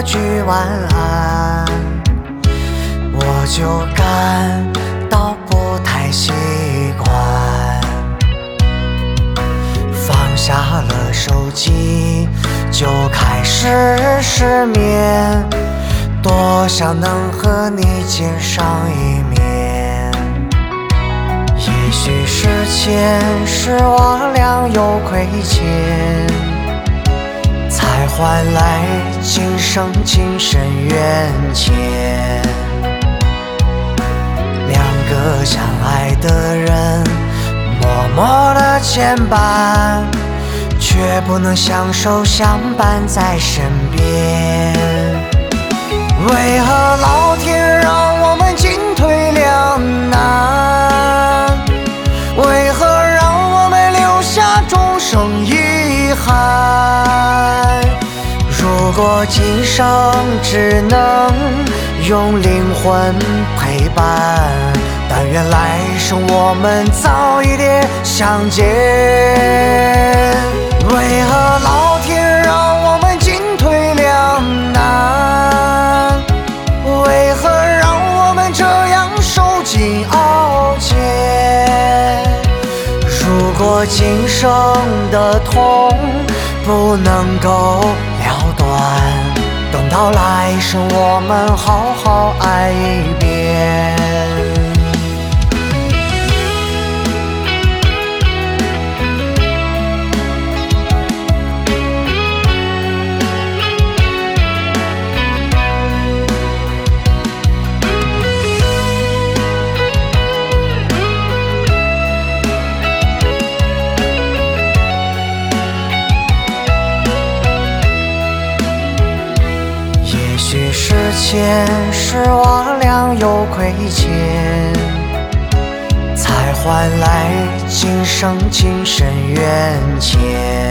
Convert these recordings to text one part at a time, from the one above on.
句晚安，我就感到不太习惯。放下了手机，就开始失眠，多想能和你见上一面。也许是前世我俩有亏欠，才换来今生今生缘浅。两个相爱的人默默的牵绊，却不能相守相伴在身边。为何老天让我们进退两难？为何让我们留下终生遗憾？如果今生只能用灵魂陪伴，但愿来生我们早一点相见。为何老天让我们进退两难？为何让我们这样受尽熬煎？如果今生的痛不能够了断，等到来生我们好好爱一遍。也许是前世我俩有亏欠，才换来今生今生缘浅。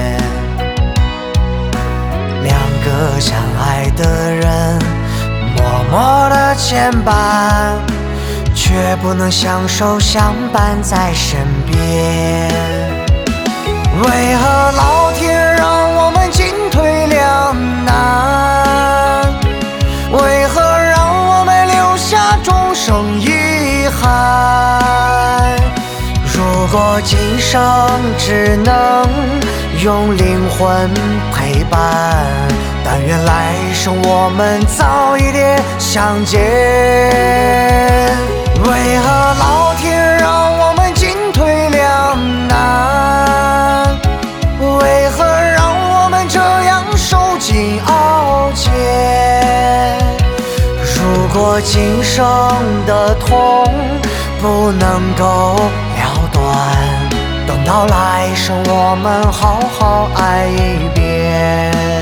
两个相爱的人默默的牵绊，却不能相守相伴在身边。为何老天让我们进退两难？为何让我们留下终生遗憾？如果今生只能用灵魂陪伴，但愿来生我们早一点相见。为何老天让我们进退两难？为何让我们这样受尽熬煎？如果今生的痛不能够了断，等到来生我们好好爱一遍。